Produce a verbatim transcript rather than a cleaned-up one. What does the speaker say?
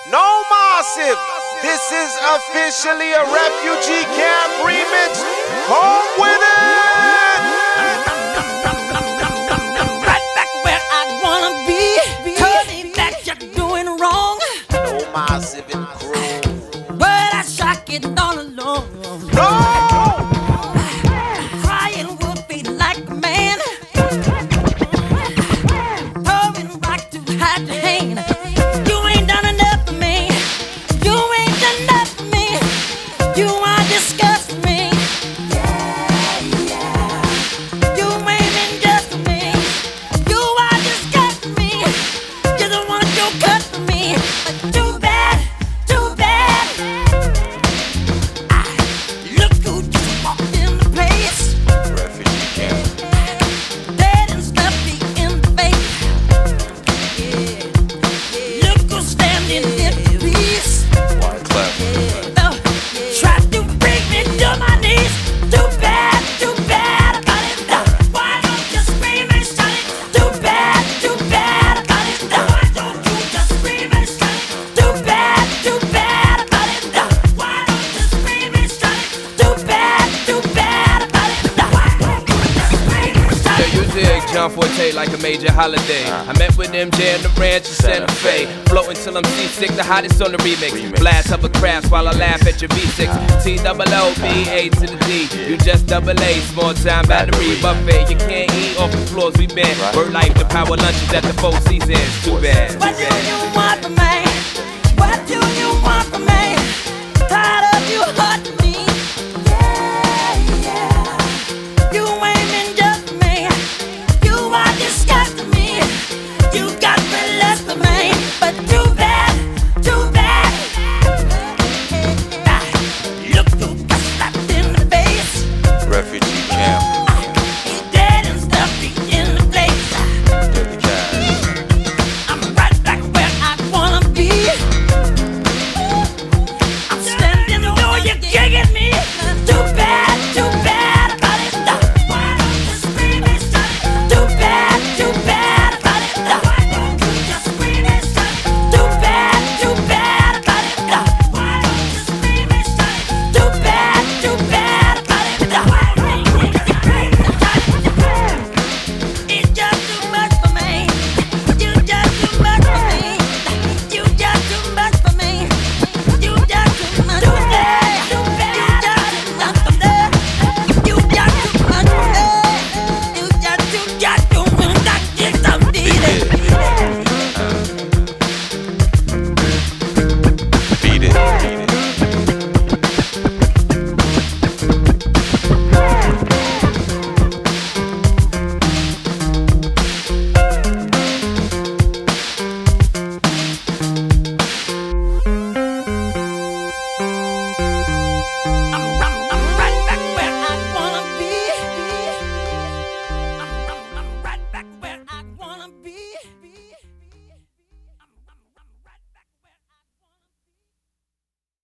No massive. This is officially a refugee camp remix. Home with it. Right back where I wanna be. Turning back, you're doing wrong. No massive in crew. But I shock it all alone. No. Crying will be like a man. Throwing rock to hide your hand. You ain't done enough for me. You ain't done enough for me. You are disgusting me. You ain't been just for me. You are disgusting me. You don't want your cut for me. But too bad, too bad. I, look who just walked in the place. Refugee camp. Dead and stuffy in the face. Yeah. Look who's standing in peace. Wyclef. Oh, try to bring me to my knees. Too bad, too bad about it. Uh, Why don't you scream and shout it? Too bad, too bad about it. Uh, Why don't you just scream and shout it? Too bad, too bad about it. Uh, Why don't you scream and shout it? Too bad, too bad about it. Uh, Why don't you just scream and shout Yo, it? you dig John Forte like a major holiday. I met with M J in the ranch in Santa Fe. Floating till I'm seasick, the hottest on the remix. Blast up a crafts while I laugh at your V six. T double O, B, A to the D. You just double A, small time battery buffet. You can't eat off the floors we been. Word life, the power lunches at the Four Seasons. Too bad. What do you want?